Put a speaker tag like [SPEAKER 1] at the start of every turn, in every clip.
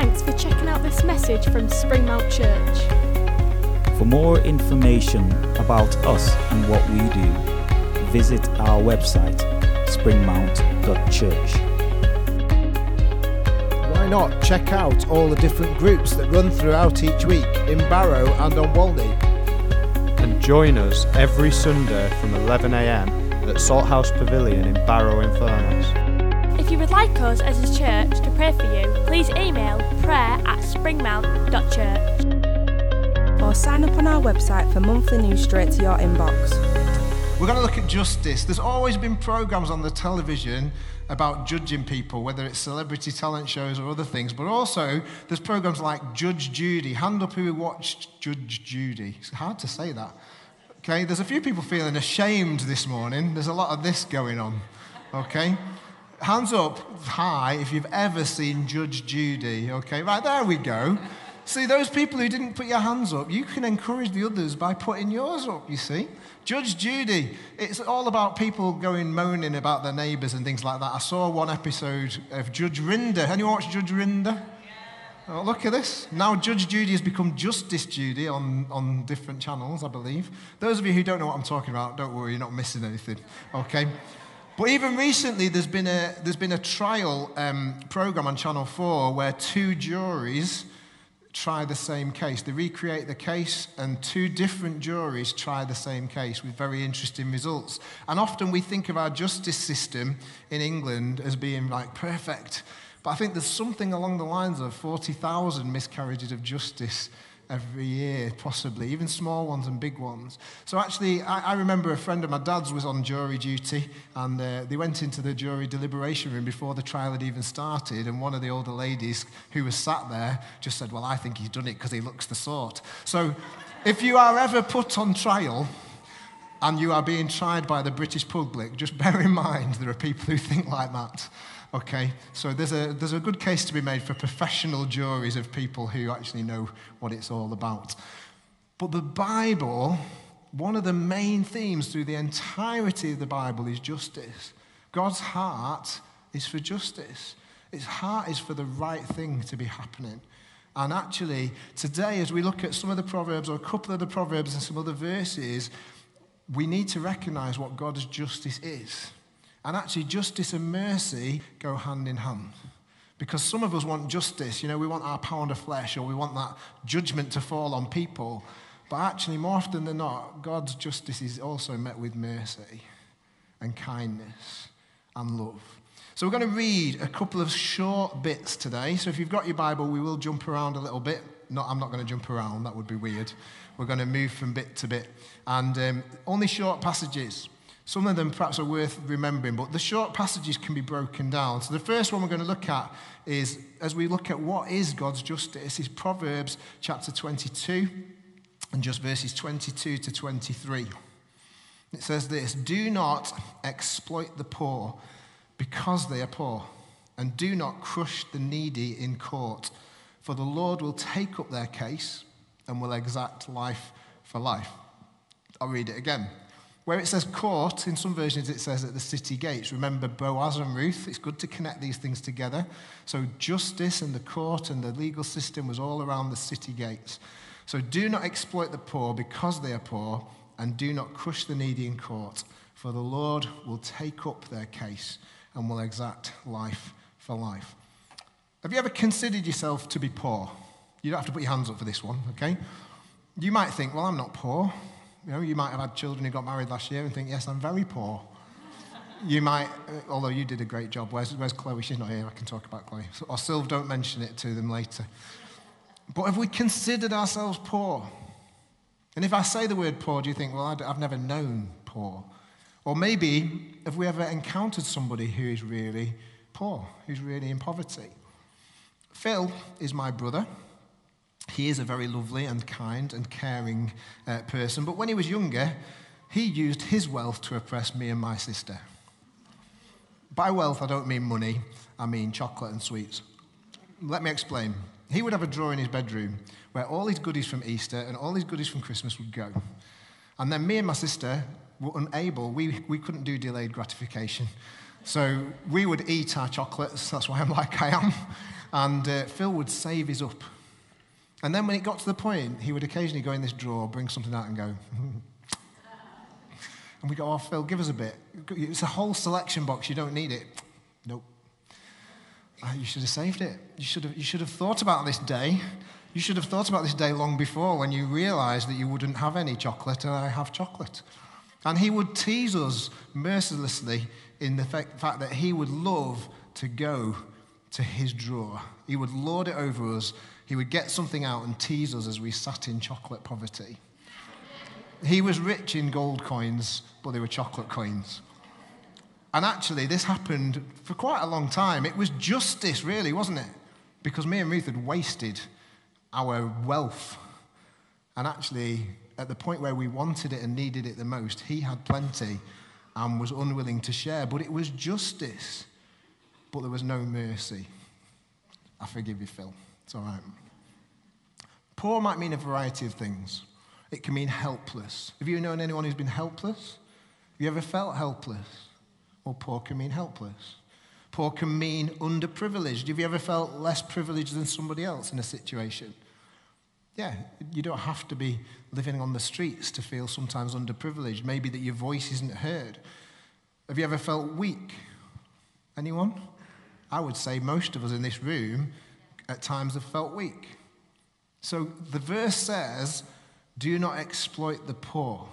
[SPEAKER 1] Thanks for checking out this message from Springmount Church.
[SPEAKER 2] For more information about us and what we do, visit our website, springmount.church.
[SPEAKER 3] Why not check out all the different groups that run throughout each week in Barrow and on Walney?
[SPEAKER 4] And join us every Sunday from 11 a.m. at Salthouse Pavilion in Barrow-in-Furness.
[SPEAKER 1] If you would like us as a church to pray for you, please email prayer@springmount.church.
[SPEAKER 5] Or sign up on our website for monthly news straight to your inbox.
[SPEAKER 3] We're going to look at justice. There's always been programs on the television about judging people, whether it's celebrity talent shows or other things, but also there's programs like Judge Judy. Hand up who watched Judge Judy. It's hard to say that. Okay, there's a few people feeling ashamed this morning. There's a lot of this going on. Okay? Hands up high if you've ever seen Judge Judy. Okay, right, there we go. See, those people who didn't put your hands up, you can encourage the others by putting yours up, you see. Judge Judy, it's all about people going moaning about their neighbours and things like that. I saw one episode of Judge Rinder. Anyone watch Judge Rinder? Yeah. Oh, look at this. Now Judge Judy has become Justice Judy on different channels, I believe. Those of you who don't know what I'm talking about, don't worry, you're not missing anything. Okay? But even recently, there's been a trial programme on Channel 4 where two juries try the same case. They recreate the case, and two different juries try the same case with very interesting results. And often we think of our justice system in England as being like perfect. But I think there's something along the lines of 40,000 miscarriages of justice every year, possibly, even small ones and big ones. So actually, I remember a friend of my dad's was on jury duty, and they went into the jury deliberation room before the trial had even started, and one of the older ladies who was sat there just said, well, I think he's done it because he looks the sort. So if you are ever put on trial and you are being tried by the British public, just bear in mind there are people who think like that. Okay, so there's a good case to be made for professional juries of people who actually know what it's all about. But the Bible, one of the main themes through the entirety of the Bible is justice. God's heart is for justice. His heart is for the right thing to be happening. And actually, today, as we look at some of the Proverbs, or a couple of the Proverbs and some other verses, we need to recognize what God's justice is. And actually, justice and mercy go hand in hand. Because some of us want justice, we want our pound of flesh, or we want that judgment to fall on people. But actually, more often than not, God's justice is also met with mercy and kindness and love. So we're going to read a couple of short bits today. So if you've got your Bible, we will jump around a little bit. No, I'm not going to jump around, that would be weird. We're going to move from bit to bit. And only short passages. Some of them perhaps are worth remembering, but the short passages can be broken down. So the first one we're going to look at is, as we look at what is God's justice, is Proverbs chapter 22 and just verses 22 to 23. It says this: do not exploit the poor because they are poor, and do not crush the needy in court, for the Lord will take up their case and will exact life for life. I'll read it again. Where it says court, in some versions it says at the city gates. Remember Boaz and Ruth? It's good to connect these things together. So justice and the court and the legal system was all around the city gates. So do not exploit the poor because they are poor, and do not crush the needy in court, for the Lord will take up their case and will exact life for life. Have you ever considered yourself to be poor? You don't have to put your hands up for this one, okay? You might think, well, I'm not poor. You might have had children who got married last year and think, yes, I'm very poor. You might, although you did a great job. Where's Chloe? She's not here. I can talk about Chloe. Or Sylv, don't mention it to them later. But have we considered ourselves poor? And if I say the word poor, do you think, well, I've never known poor? Or maybe, have we ever encountered somebody who is really poor, who's really in poverty? Phil is my brother. He is a very lovely and kind and caring person, but when he was younger, he used his wealth to oppress me and my sister. By wealth, I don't mean money, I mean chocolate and sweets. Let me explain. He would have a drawer in his bedroom where all his goodies from Easter and all his goodies from Christmas would go. And then me and my sister were unable, we couldn't do delayed gratification. So we would eat our chocolates, that's why I'm like I am, and Phil would save his up. And then when it got to the point, he would occasionally go in this drawer, bring something out and go, and we go, oh, Phil, give us a bit. It's a whole selection box, you don't need it. Nope. You should have saved it. You should have thought about this day. You should have thought about this day long before when you realised that you wouldn't have any chocolate and I have chocolate. And he would tease us mercilessly in the fact that he would love to go to his drawer. He would lord it over us. He would get something out and tease us as we sat in chocolate poverty. He was rich in gold coins, but they were chocolate coins. And actually, this happened for quite a long time. It was justice, really, wasn't it? Because me and Ruth had wasted our wealth. And actually, at the point where we wanted it and needed it the most, he had plenty and was unwilling to share. But it was justice. But there was no mercy. I forgive you, Phil. It's all right. Poor might mean a variety of things. It can mean helpless. Have you known anyone who's been helpless? Have you ever felt helpless? Well, poor can mean helpless. Poor can mean underprivileged. Have you ever felt less privileged than somebody else in a situation? Yeah, you don't have to be living on the streets to feel sometimes underprivileged. Maybe that your voice isn't heard. Have you ever felt weak? Anyone? I would say most of us in this room at times have felt weak. So the verse says, do not exploit the poor.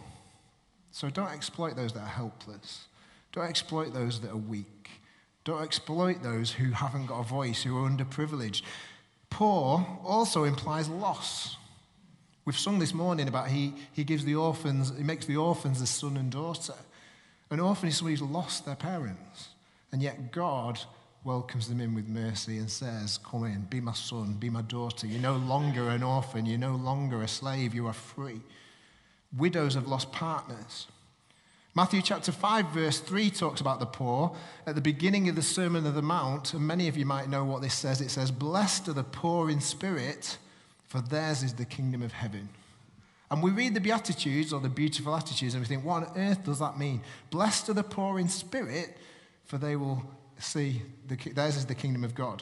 [SPEAKER 3] So don't exploit those that are helpless. Don't exploit those that are weak. Don't exploit those who haven't got a voice, who are underprivileged. Poor also implies loss. We've sung this morning about he gives the orphans, he makes the orphans a son and daughter. An orphan is somebody who's lost their parents. And yet God welcomes them in with mercy and says, come in, be my son, be my daughter. You're no longer an orphan, you're no longer a slave, you are free. Widows have lost partners. Matthew chapter 5 verse 3 talks about the poor. At the beginning of the Sermon on the Mount, and many of you might know what this says, it says, blessed are the poor in spirit, for theirs is the kingdom of heaven. And we read the Beatitudes or the beautiful attitudes and we think, what on earth does that mean? Blessed are the poor in spirit, for they will see, theirs is the kingdom of God.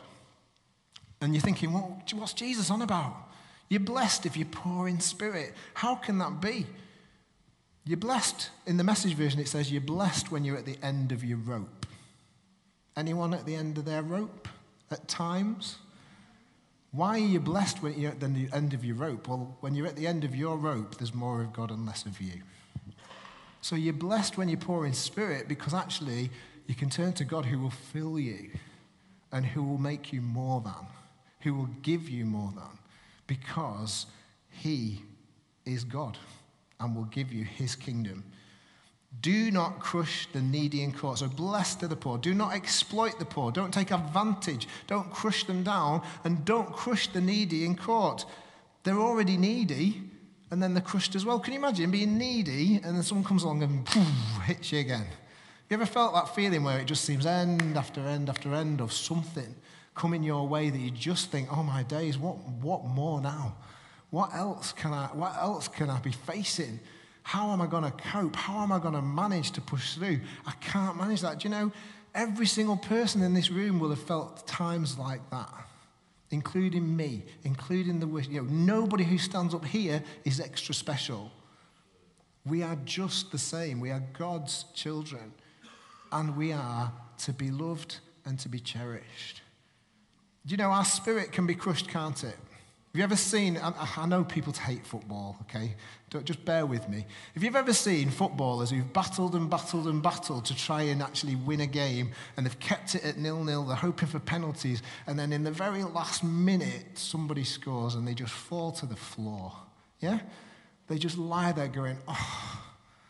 [SPEAKER 3] And you're thinking, well, what's Jesus on about? You're blessed if you're poor in spirit. How can that be? You're blessed. In the Message version, it says you're blessed when you're at the end of your rope. Anyone at the end of their rope at times? Why are you blessed when you're at the end of your rope? Well, when you're at the end of your rope, there's more of God and less of you. So you're blessed when you're poor in spirit because actually you can turn to God who will fill you and who will make you more than, who will give you more than, because he is God and will give you his kingdom. Do not crush the needy in court. So blessed are the poor. Do not exploit the poor. Don't take advantage. Don't crush them down. And don't crush the needy in court. They're already needy, and then they're crushed as well. Can you imagine being needy, and then someone comes along and hits you again? You ever felt that feeling where it just seems end after end after end of something coming your way that you just think, oh my days, what more now? What else can I be facing? How am I going to cope? How am I going to manage to push through? I can't manage that. Do you know, every single person in this room will have felt times like that, including me, including nobody who stands up here is extra special. We are just the same. We are God's children, and we are to be loved and to be cherished. Do you know, our spirit can be crushed, can't it? Have you ever seen, I know people hate football, okay? Just bear with me. If you've ever seen footballers who've battled and battled and battled to try and actually win a game, and they've kept it at 0-0, they're hoping for penalties, and then in the very last minute, somebody scores and they just fall to the floor, yeah? They just lie there going, oh,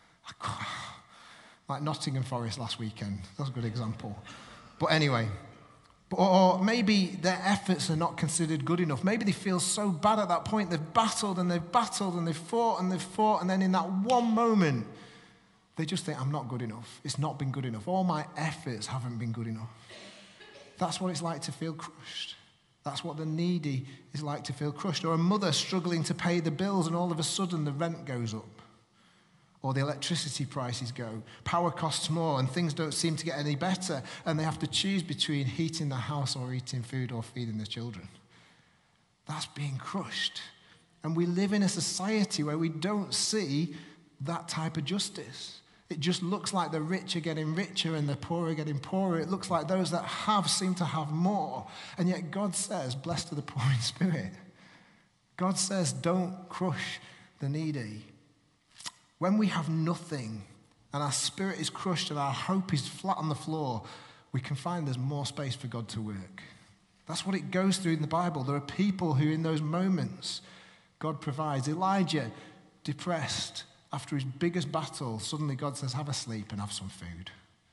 [SPEAKER 3] like Nottingham Forest last weekend. That's a good example. But anyway, or maybe their efforts are not considered good enough. Maybe they feel so bad at that point. They've battled and they've battled and they've fought and they've fought. And then in that one moment, they just think, I'm not good enough. It's not been good enough. All my efforts haven't been good enough. That's what it's like to feel crushed. That's what the needy is like to feel crushed. Or a mother struggling to pay the bills and all of a sudden the rent goes up. or the electricity prices go. Power costs more and things don't seem to get any better, and they have to choose between heating the house or eating food or feeding the children. That's being crushed. And we live in a society where we don't see that type of justice. It just looks like the rich are getting richer and the poor are getting poorer. It looks like those that have seem to have more. And yet God says, blessed are the poor in spirit. God says, don't crush the needy. When we have nothing and our spirit is crushed and our hope is flat on the floor, we can find there's more space for God to work. That's what it goes through in the Bible. There are people who in those moments, God provides. Elijah, depressed, after his biggest battle, suddenly God says, have a sleep and have some food.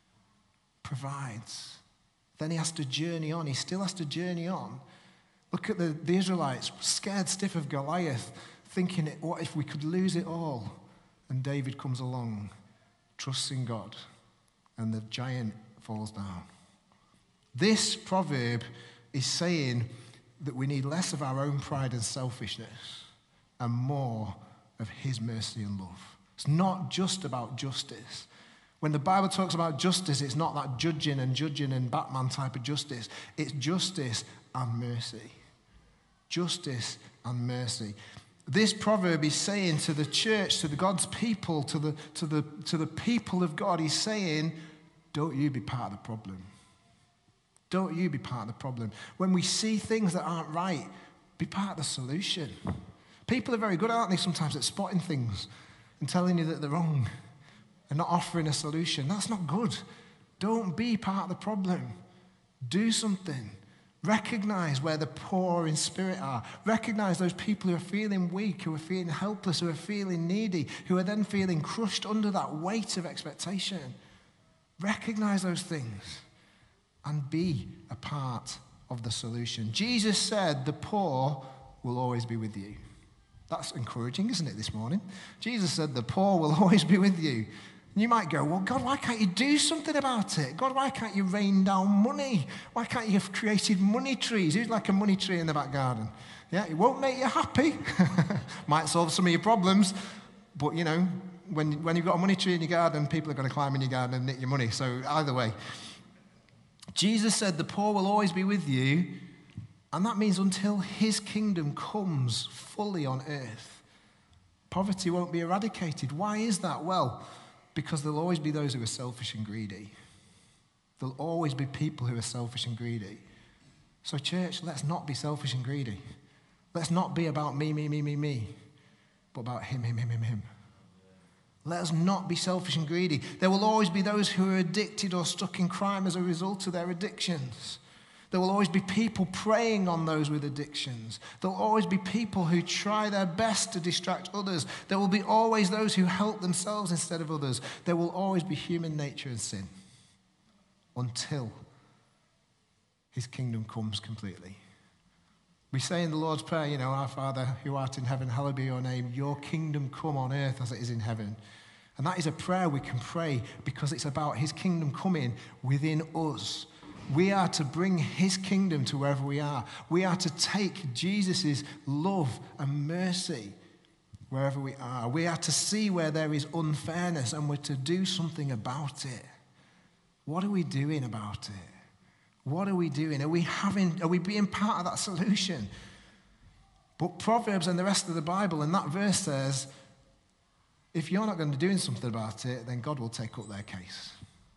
[SPEAKER 3] Provides. Then he has to journey on. He still has to journey on. Look at the Israelites, scared stiff of Goliath, thinking, what if we could lose it all? And David comes along, trusts in God, and the giant falls down. This proverb is saying that we need less of our own pride and selfishness and more of his mercy and love. It's not just about justice. When the Bible talks about justice, it's not that judging and Batman type of justice. It's justice and mercy. Justice and mercy. This proverb is saying to the church, to the God's people, to the people of God, he's saying, don't you be part of the problem. Don't you be part of the problem. When we see things that aren't right, be part of the solution. People are very good, aren't they, sometimes at spotting things and telling you that they're wrong and not offering a solution. That's not good. Don't be part of the problem. Do something. Recognize where the poor in spirit are. Recognize those people who are feeling weak, who are feeling helpless, who are feeling needy, who are then feeling crushed under that weight of expectation. Recognize those things and be a part of the solution. Jesus said, the poor will always be with you. That's encouraging, isn't it, this morning? Jesus said, the poor will always be with you. And you might go, well, God, why can't you do something about it? God, why can't you rain down money? Why can't you have created money trees? Who's like a money tree in the back garden? Yeah, it won't make you happy. Might solve some of your problems. But, you know, when you've got a money tree in your garden, people are going to climb in your garden and nick your money. So either way. Jesus said, the poor will always be with you. And that means until his kingdom comes fully on earth, poverty won't be eradicated. Why is that? Well, because there'll always be those who are selfish and greedy. There'll always be people who are selfish and greedy. So church, let's not be selfish and greedy. Let's not be about me, but about him. Let us not be selfish and greedy. There will always be those who are addicted or stuck in crime as a result of their addictions. There will always be people preying on those with addictions. There will always be people who try their best to distract others. There will be always those who help themselves instead of others. There will always be human nature and sin until his kingdom comes completely. We say in the Lord's Prayer, you know, our Father who art in heaven, hallowed be your name. Your kingdom come on earth as it is in heaven. And that is a prayer we can pray because it's about his kingdom coming within us. We are to bring his kingdom to wherever we are. We are to take Jesus' love and mercy wherever we are. We are to see where there is unfairness and we're to do something about it. What are we doing about it? What are we doing? Are we being part of that solution? But Proverbs and the rest of the Bible and that verse says, if you're not going to be doing something about it, then God will take up their case.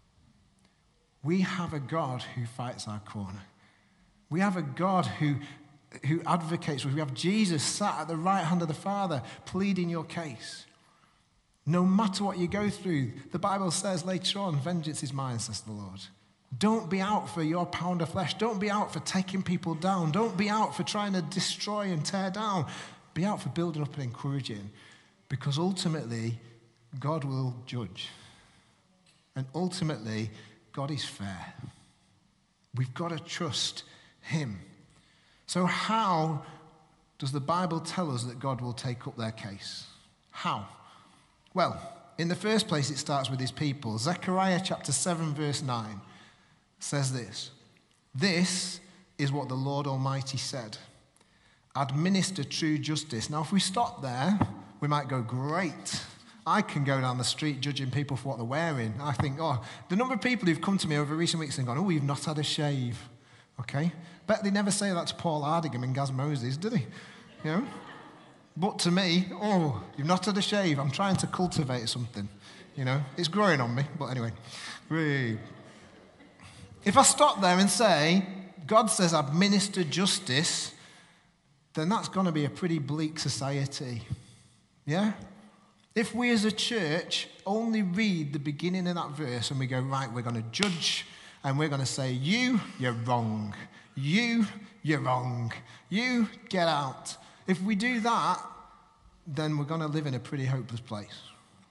[SPEAKER 3] We have a God who fights our corner. We have a God who advocates for us. We have Jesus sat at the right hand of the Father pleading your case. No matter what you go through, the Bible says later on, vengeance is mine, says the Lord. Don't be out for your pound of flesh. Don't be out for taking people down. Don't be out for trying to destroy and tear down. Be out for building up and encouraging. Because ultimately, God will judge. And ultimately, God is fair. We've got to trust him. So how does the Bible tell us that God will take up their case? How? Well, in the first place, it starts with his people. Zechariah chapter 7, verse 9 says this. This is what the Lord Almighty said. Administer true justice. Now, if we stop there, we might go, great. I can go down the street judging people for what they're wearing. I think, oh, the number of people who've come to me over recent weeks and gone, oh, you've not had a shave. Okay? Bet they never say that to Paul Hardingham and Gaz Moses, do they? You know? But to me, oh, you've not had a shave. I'm trying to cultivate something. You know? It's growing on me. But anyway. If I stop there and say, God says administer justice, then that's going to be a pretty bleak society. Yeah? If we as a church only read the beginning of that verse and we go, right, we're going to judge and we're going to say, you're wrong. You're wrong. You, get out. If we do that, then we're going to live in a pretty hopeless place.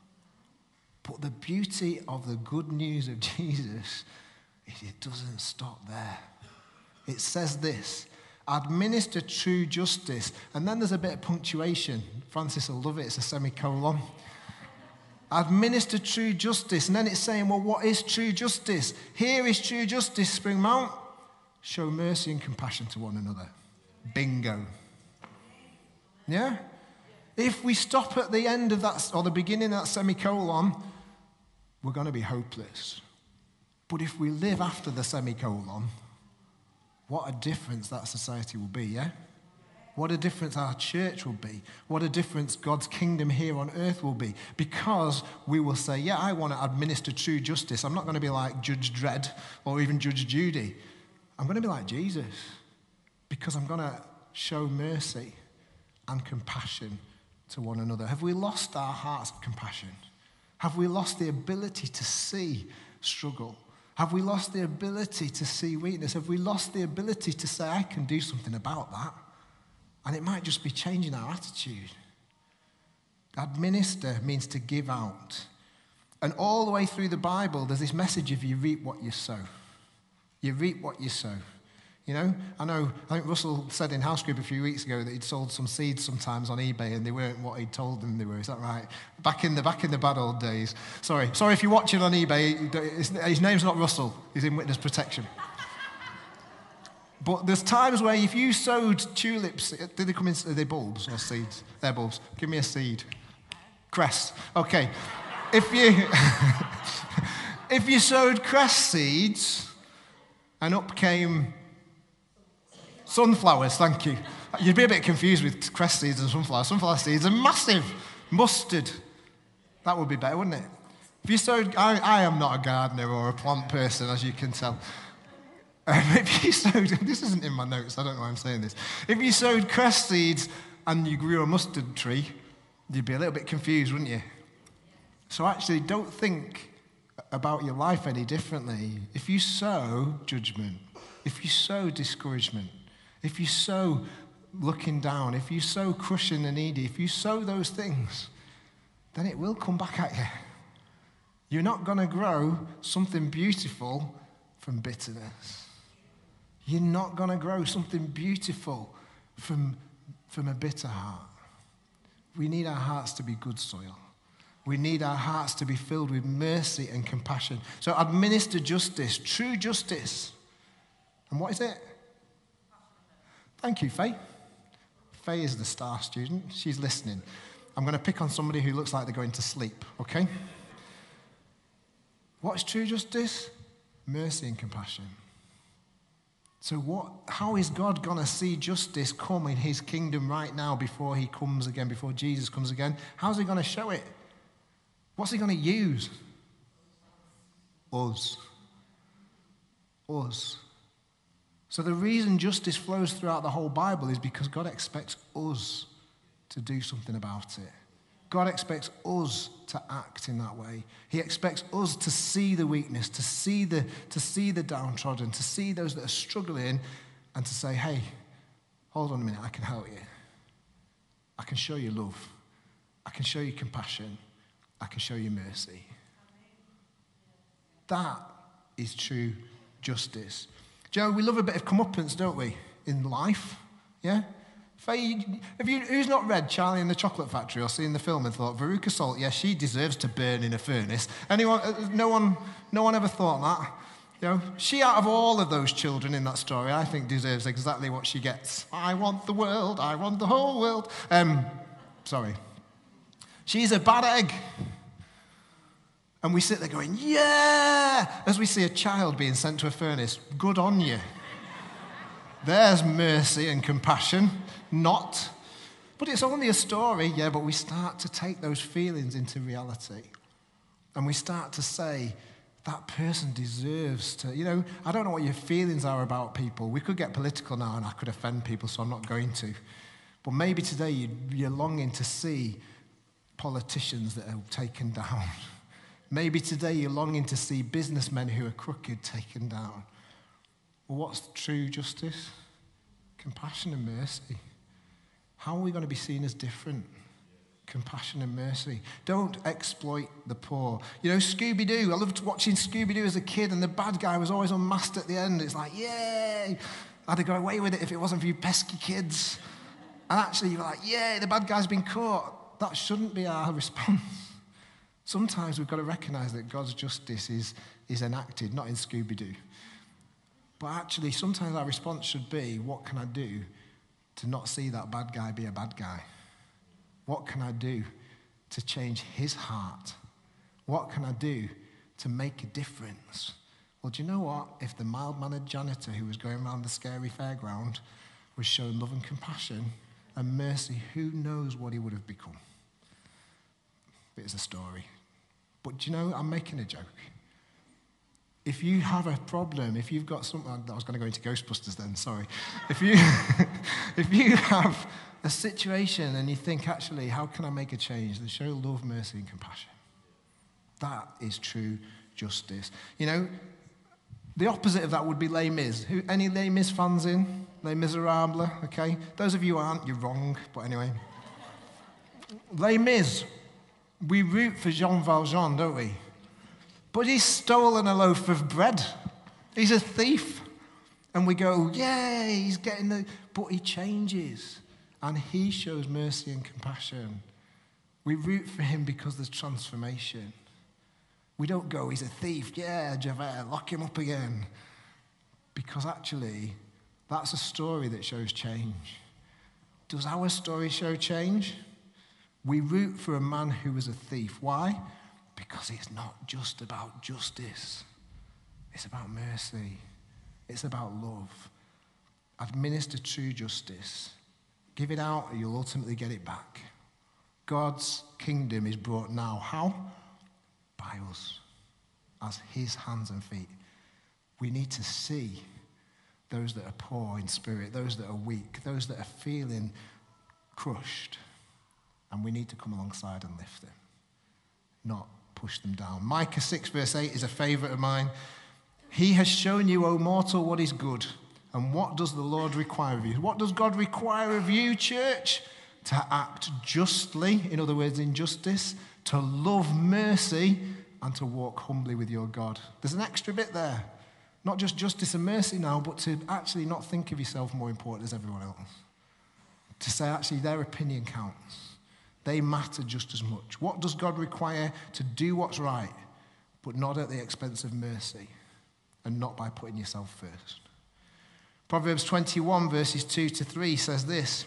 [SPEAKER 3] But the beauty of the good news of Jesus is it doesn't stop there. It says this, administer true justice. And then there's a bit of punctuation. Francis will love it. It's a semicolon. Administer true justice. And then it's saying, well, what is true justice? Here is true justice, Springmount. Show mercy and compassion to one another. Bingo. Yeah? If we stop at the end of that, or the beginning of that semicolon, we're going to be hopeless. But if we live after the semicolon, what a difference that society will be, yeah? What a difference our church will be. What a difference God's kingdom here on earth will be. Because we will say, yeah, I want to administer true justice. I'm not going to be like Judge Dredd or even Judge Judy. I'm going to be like Jesus. Because I'm going to show mercy and compassion to one another. Have we lost our hearts of compassion? Have we lost the ability to see struggle? Have we lost the ability to see weakness? Have we lost the ability to say, I can do something about that? And it might just be changing our attitude. Administer means to give out. And all the way through the Bible, there's this message of you reap what you sow. You reap what you sow. You know, I think Russell said in house group a few weeks ago that he'd sold some seeds sometimes on eBay and they weren't what he'd told them they were. Is that right? Back in the bad old days. Sorry if you're watching on eBay, his name's not Russell. He's in witness protection. But there's times where if you sowed tulips, did they come in, are they bulbs or seeds? They're bulbs. Give me a seed. Cress. Okay. If you sowed cress seeds and up came sunflowers, thank you. You'd be a bit confused with cress seeds and sunflowers. Sunflower seeds are massive. Mustard. That would be better, wouldn't it? If you sowed, I am not a gardener or a plant person, as you can tell. If you sowed, this isn't in my notes, I don't know why I'm saying this. If you sowed cress seeds and you grew a mustard tree, you'd be a little bit confused, wouldn't you? So actually, don't think about your life any differently. If you sow judgment, if you sow discouragement, if you sow looking down, if you sow crushing the needy, if you sow those things, then it will come back at you. You're not going to grow something beautiful from bitterness. You're not going to grow something beautiful from a bitter heart. We need our hearts to be good soil. We need our hearts to be filled with mercy and compassion. So administer justice, true justice. And what is it? Thank you, Faye. Faye is the star student. She's listening. I'm going to pick on somebody who looks like they're going to sleep, okay? What's true justice? Mercy and compassion. So how is God going to see justice come in his kingdom right now before he comes again, before Jesus comes again? How's he going to show it? What's he going to use? Us. Us. So the reason justice flows throughout the whole Bible is because God expects us to do something about it. God expects us to act in that way. He expects us to see the weakness, to see the downtrodden, to see those that are struggling, and to say, hey, hold on a minute, I can help you. I can show you love. I can show you compassion. I can show you mercy. That is true justice. Joe, we love a bit of comeuppance, don't we, in life? Yeah? Faye, who's not read Charlie and the Chocolate Factory or seen the film and thought, Veruca Salt, yeah, she deserves to burn in a furnace? Anyone? No one ever thought that? You know, she, out of all of those children in that story, I think deserves exactly what she gets. I want the world. I want the whole world. Sorry. She's a bad egg. And we sit there going, yeah, as we see a child being sent to a furnace. Good on you. There's mercy and compassion. Not. But it's only a story, yeah, but we start to take those feelings into reality. And we start to say, that person deserves to, I don't know what your feelings are about people. We could get political now and I could offend people, so I'm not going to. But maybe today you're longing to see politicians that are taken down. Maybe today you're longing to see businessmen who are crooked taken down. Well, what's true justice? Compassion and mercy. How are we going to be seen as different? Compassion and mercy. Don't exploit the poor. Scooby-Doo. I loved watching Scooby-Doo as a kid, and the bad guy was always unmasked at the end. It's like, yay! I'd have got away with it if it wasn't for you pesky kids. And actually, you're like, yay, the bad guy's been caught. That shouldn't be our response. Sometimes we've got to recognize that God's justice is enacted, not in Scooby-Doo. But actually, sometimes our response should be, what can I do to not see that bad guy be a bad guy? What can I do to change his heart? What can I do to make a difference? Well, do you know what? If the mild-mannered janitor who was going around the scary fairground was shown love and compassion and mercy, who knows what he would have become? It's a story. But do you know, I'm making a joke. If you have a problem, if you've got something, I was going to go into Ghostbusters then, sorry. If you have a situation and you think, actually, how can I make a change? Then show love, mercy, and compassion. That is true justice. The opposite of that would be Les Mis. Any Les Mis fans in? Les Miserables, okay? Those of you who aren't, you're wrong, but anyway. Les Mis. We root for Jean Valjean, don't we? But he's stolen a loaf of bread. He's a thief. And we go, yay, he's getting the... But he changes. And he shows mercy and compassion. We root for him because there's transformation. We don't go, he's a thief. Yeah, Javert, lock him up again. Because actually, that's a story that shows change. Does our story show change? We root for a man who was a thief. Why? Because it's not just about justice. It's about mercy. It's about love. Administer true justice. Give it out, or you'll ultimately get it back. God's kingdom is brought now. How? By us, as his hands and feet. We need to see those that are poor in spirit, those that are weak, those that are feeling crushed. And we need to come alongside and lift them, not push them down. Micah 6 verse 8 is a favorite of mine. He has shown you, O mortal, what is good. And what does the Lord require of you? What does God require of you, church? To act justly, in other words, in justice, to love mercy, and to walk humbly with your God. There's an extra bit there. Not just justice and mercy now, but to actually not think of yourself more important as everyone else. To say, actually, their opinion counts. They matter just as much. What does God require? To do what's right, but not at the expense of mercy, and not by putting yourself first. Proverbs 21 verses 2-3 says this: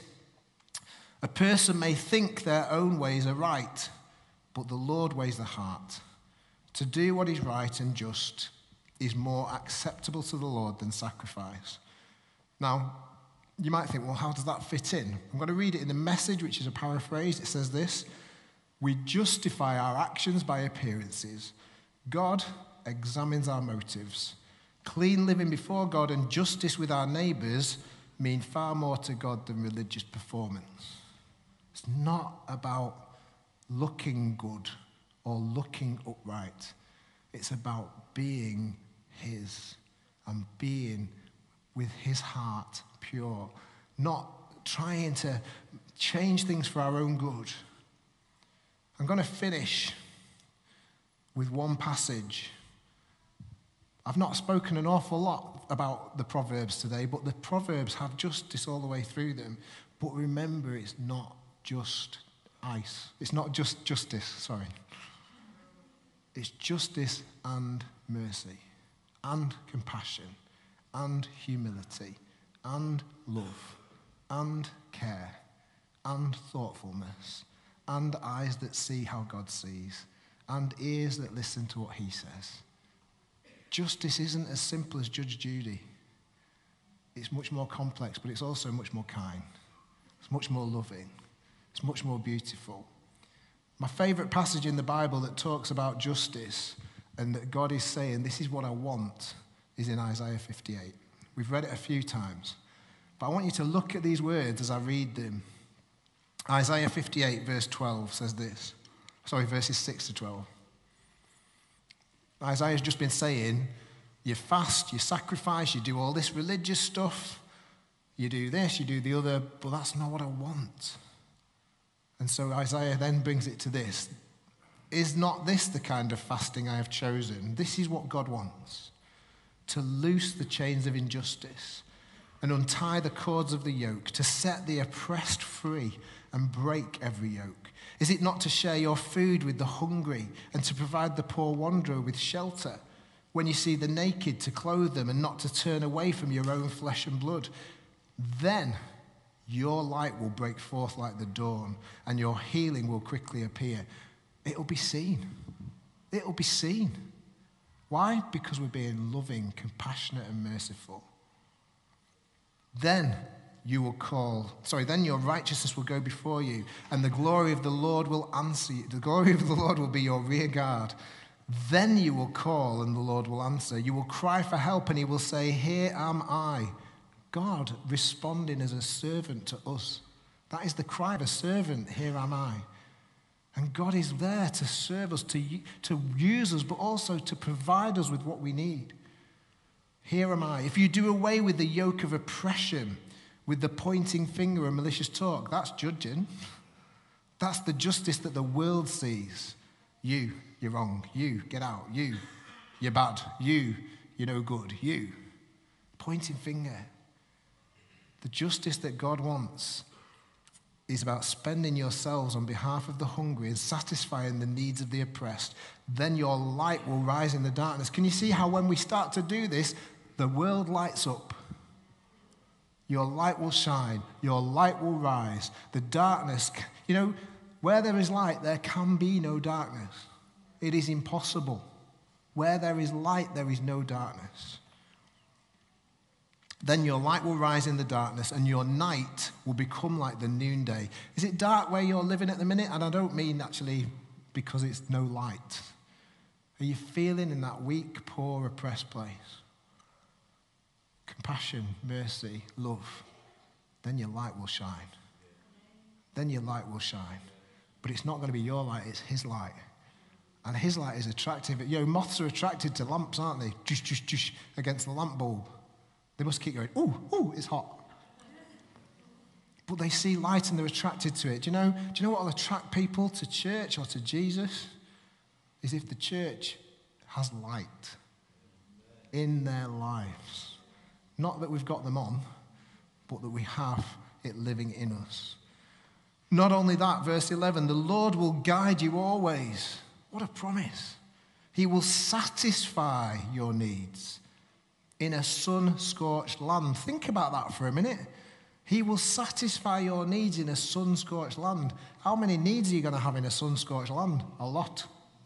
[SPEAKER 3] a person may think their own ways are right, but the Lord weighs the heart. To do what is right and just is more acceptable to the Lord than sacrifice. Now, you might think, well, how does that fit in? I'm going to read it in the Message, which is a paraphrase. It says this: we justify our actions by appearances. God examines our motives. Clean living before God and justice with our neighbours mean far more to God than religious performance. It's not about looking good or looking upright. It's about being his and being with his heart pure, not trying to change things for our own good. I'm going to finish with one passage. I've not spoken an awful lot about the Proverbs today, but the Proverbs have justice all the way through them. But remember, it's not just ice. It's not just justice, sorry. It's justice and mercy, and compassion, and humility, and love, and care, and thoughtfulness, and eyes that see how God sees, and ears that listen to what he says. Justice isn't as simple as Judge Judy. It's much more complex, but it's also much more kind. It's much more loving. It's much more beautiful. My favorite passage in the Bible that talks about justice and that God is saying, this is what I want, is in Isaiah 58. We've read it a few times. But I want you to look at these words as I read them. Isaiah 58 verse 12 says this. Verses 6 to 12. Isaiah's just been saying, you fast, you sacrifice, you do all this religious stuff, you do this, you do the other, but that's not what I want. And so Isaiah then brings it to this. Is not this the kind of fasting I have chosen? This is what God wants. To loose the chains of injustice and untie the cords of the yoke, to set the oppressed free and break every yoke. Is it not to share your food with the hungry and to provide the poor wanderer with shelter? When you see the naked, to clothe them and not to turn away from your own flesh and blood? Then your light will break forth like the dawn and your healing will quickly appear. It'll be seen. It'll be seen. Why? Because we're being loving, compassionate, and merciful. Then then your righteousness will go before you, and the glory of the Lord will answer you. The glory of the Lord will be your rear guard. Then you will call, and the Lord will answer. You will cry for help, and he will say, here am I. God responding as a servant to us. That is the cry of a servant, here am I. And God is there to serve us, to use us, but also to provide us with what we need. Here am I. If you do away with the yoke of oppression, with the pointing finger and malicious talk, that's judging. That's the justice that the world sees. You, you're wrong. You, get out. You, you're bad. You, you're no good. You. Pointing finger. The justice that God wants is about spending yourselves on behalf of the hungry and satisfying the needs of the oppressed. Then your light will rise in the darkness. Can you see how when we start to do this, the world lights up? Your light will shine. Your light will rise. The darkness, where there is light, there can be no darkness. It is impossible. Where there is light, there is no darkness. Then your light will rise in the darkness and your night will become like the noonday. Is it dark where you're living at the minute? And I don't mean actually because it's no light. Are you feeling in that weak, poor, oppressed place? Compassion, mercy, love. Then your light will shine. Then your light will shine. But it's not going to be your light, it's his light. And his light is attractive. Moths are attracted to lamps, aren't they? Jush, jush, jush, against the lamp bulb. They must keep going, ooh, it's hot. But they see light and they're attracted to it. Do you know what will attract people to church or to Jesus? Is if the church has light in their lives. Not that we've got them on, but that we have it living in us. Not only that, verse 11, the Lord will guide you always. What a promise. He will satisfy your needs in a sun-scorched land. Think about that for a minute. He will satisfy your needs in a sun-scorched land. How many needs are you going to have in a sun-scorched land? A lot.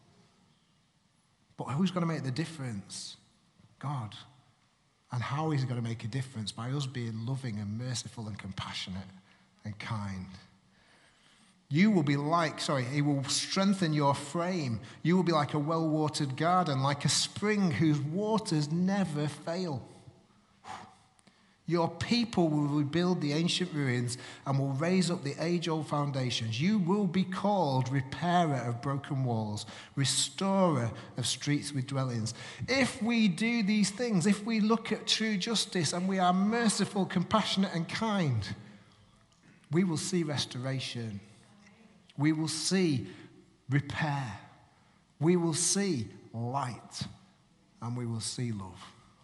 [SPEAKER 3] But who's going to make the difference? God. And how is he going to make a difference? By us being loving and merciful and compassionate and kind. He will strengthen your frame. You will be like a well-watered garden, like a spring whose waters never fail. Your people will rebuild the ancient ruins and will raise up the age-old foundations. You will be called repairer of broken walls, restorer of streets with dwellings. If we do these things, if we look at true justice and we are merciful, compassionate, and kind, we will see restoration. We will see repair. We will see light. And we will see love.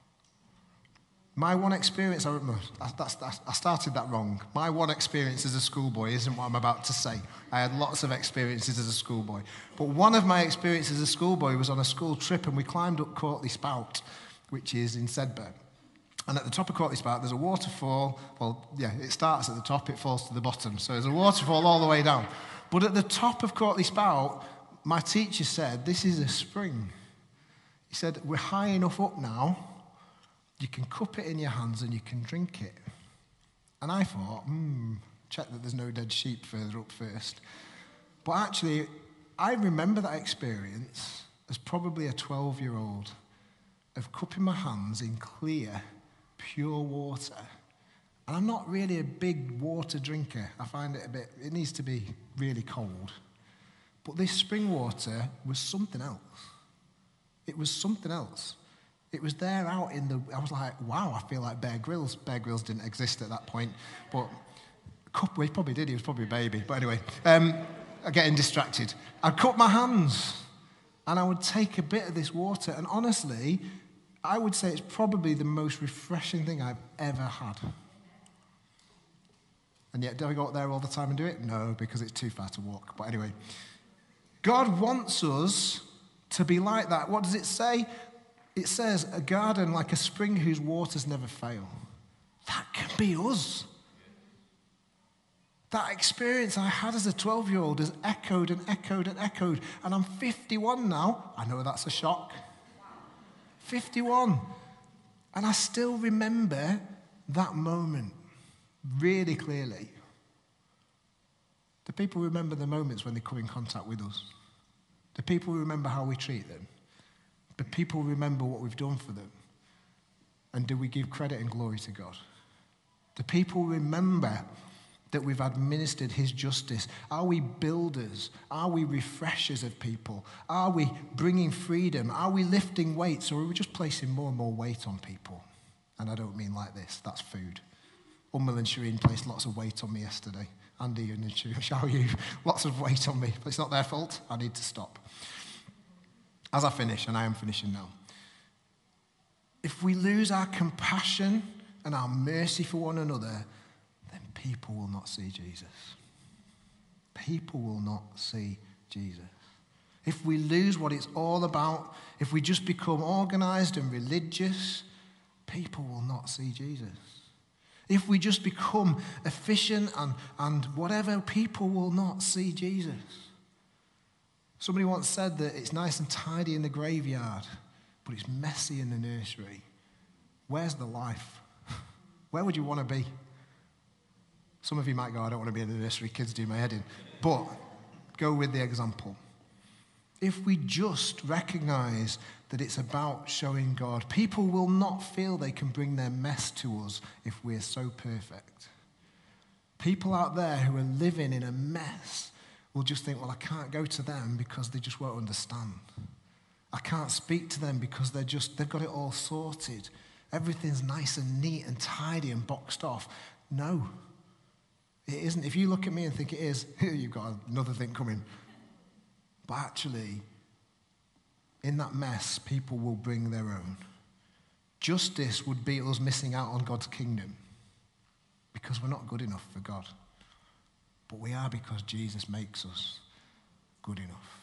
[SPEAKER 3] My one experience, I started that wrong. My one experience as a schoolboy isn't what I'm about to say. I had lots of experiences as a schoolboy. But one of my experiences as a schoolboy was on a school trip and we climbed up Courtley Spout, which is in Sedbergh. And at the top of Courtley Spout, there's a waterfall. Well, yeah, it starts at the top, it falls to the bottom. So there's a waterfall all the way down. But at the top of Courtley Spout, my teacher said, this is a spring. He said, we're high enough up now, you can cup it in your hands and you can drink it. And I thought, check that there's no dead sheep further up first. But actually, I remember that experience as probably a 12-year-old of cupping my hands in clear, pure water. And I'm not really a big water drinker. I find it needs to be really cold. But this spring water was something else. It was something else. It was there out I was like, wow, I feel like Bear Grylls. Bear Grylls didn't exist at that point. But he probably did. He was probably a baby. But anyway, I'm getting distracted. I'd cup my hands and I would take a bit of this water. And honestly, I would say it's probably the most refreshing thing I've ever had. And yet, do I go up there all the time and do it? No, because it's too far to walk. But anyway, God wants us to be like that. What does it say? It says, a garden like a spring whose waters never fail. That can be us. That experience I had as a 12-year-old has echoed and echoed and echoed. And I'm 51 now. I know that's a shock. 51. And I still remember that moment really clearly. Do people remember the moments when they come in contact with us? Do people remember how we treat them? Do people remember what we've done for them? And do we give credit and glory to God? Do people remember that we've administered his justice? Are we builders? Are we refreshers of people? Are we bringing freedom? Are we lifting weights? Or are we just placing more and more weight on people? And I don't mean like this. That's food. Ummel and Shireen placed lots of weight on me yesterday. Andy and Shao Yu, lots of weight on me. But it's not their fault. I need to stop. As I finish, and I am finishing now, if we lose our compassion and our mercy for one another, then people will not see Jesus. People will not see Jesus. If we lose what it's all about, if we just become organized and religious, people will not see Jesus. If we just become efficient and whatever, people will not see Jesus. Somebody once said that it's nice and tidy in the graveyard, but it's messy in the nursery. Where's the life? Where would you want to be? Some of you might go, I don't want to be in the nursery, kids do my head in. But go with the example. If we just recognize that it's about showing God, people will not feel they can bring their mess to us if we're so perfect. People out there who are living in a mess will just think, well, I can't go to them because they just won't understand. I can't speak to them because they've got it all sorted. Everything's nice and neat and tidy and boxed off. No, it isn't. If you look at me and think it is, you've got another thing coming. But actually, in that mess, people will bring their own. Justice would be us missing out on God's kingdom because we're not good enough for God. But we are because Jesus makes us good enough.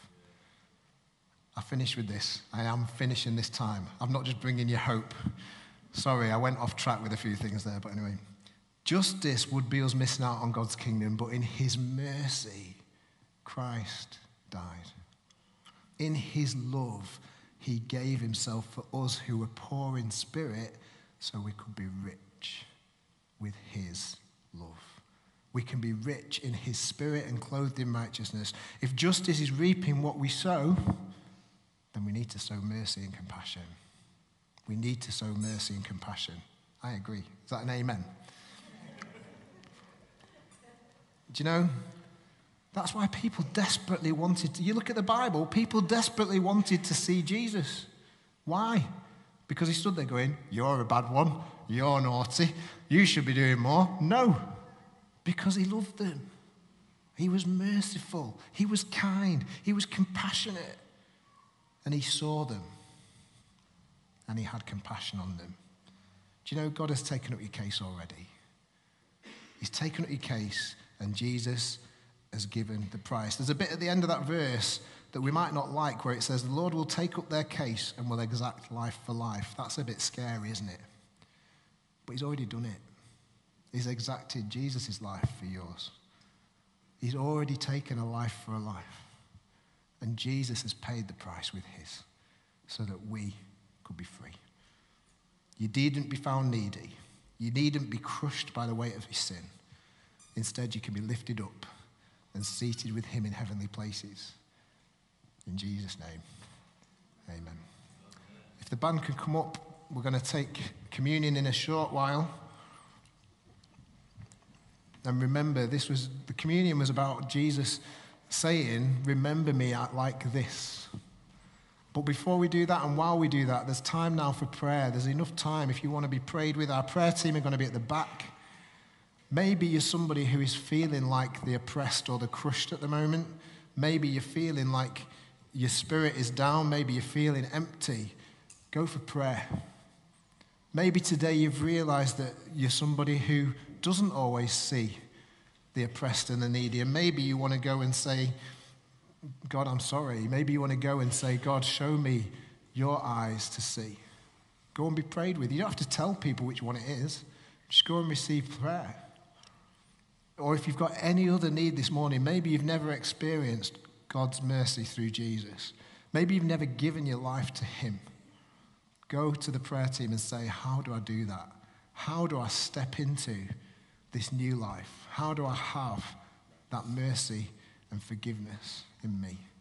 [SPEAKER 3] I finish with this. I am finishing this time. I'm not just bringing you hope. Sorry, I went off track with a few things there, but anyway. Justice would be us missing out on God's kingdom, but in his mercy, Christ died. In his love, he gave himself for us who were poor in spirit so we could be rich with his love. We can be rich in his spirit and clothed in righteousness. If justice is reaping what we sow, then we need to sow mercy and compassion. We need to sow mercy and compassion. I agree. Is that an amen? Do you know, that's why people desperately wanted to, you look at the Bible, people desperately wanted to see Jesus. Why? Because he stood there going, you're a bad one, you're naughty, you should be doing more. No, because he loved them. He was merciful, he was kind, he was compassionate, and he saw them, and he had compassion on them. Do you know God has taken up your case already? He's taken up your case, and Jesus has given the price. There's a bit at the end of that verse that we might not like where it says, the Lord will take up their case and will exact life for life. That's a bit scary, isn't it? But he's already done it. He's exacted Jesus' life for yours. He's already taken a life for a life. And Jesus has paid the price with his so that we could be free. You needn't be found needy. You needn't be crushed by the weight of your sin. Instead, you can be lifted up and seated with him in heavenly places. In Jesus' name, amen. If the band can come up, we're going to take communion in a short while. And remember, the communion was about Jesus saying, remember me like this. But before we do that, and while we do that, there's time now for prayer. There's enough time if you want to be prayed with. Our prayer team are going to be at the back. Maybe you're somebody who is feeling like the oppressed or the crushed at the moment. Maybe you're feeling like your spirit is down. Maybe you're feeling empty. Go for prayer. Maybe today you've realized that you're somebody who doesn't always see the oppressed and the needy. And maybe you want to go and say, God, I'm sorry. Maybe you want to go and say, God, show me your eyes to see. Go and be prayed with. You don't have to tell people which one it is. Just go and receive prayer. Or if you've got any other need this morning, maybe you've never experienced God's mercy through Jesus. Maybe you've never given your life to him. Go to the prayer team and say, how do I do that? How do I step into this new life? How do I have that mercy and forgiveness in me?